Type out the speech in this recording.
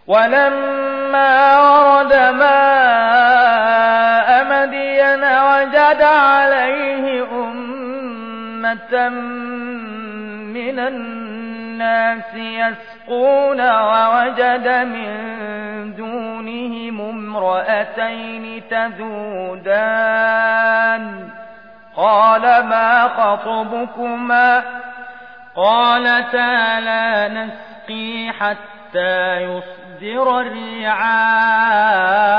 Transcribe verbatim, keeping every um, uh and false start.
ولما ورد ماء مدين وجد عليه أمة من الناس يسقون ووجد من دونهم امرأتين تذودان قال ما خطبكما قالتا لا نسقي حتى يصدر الرعاء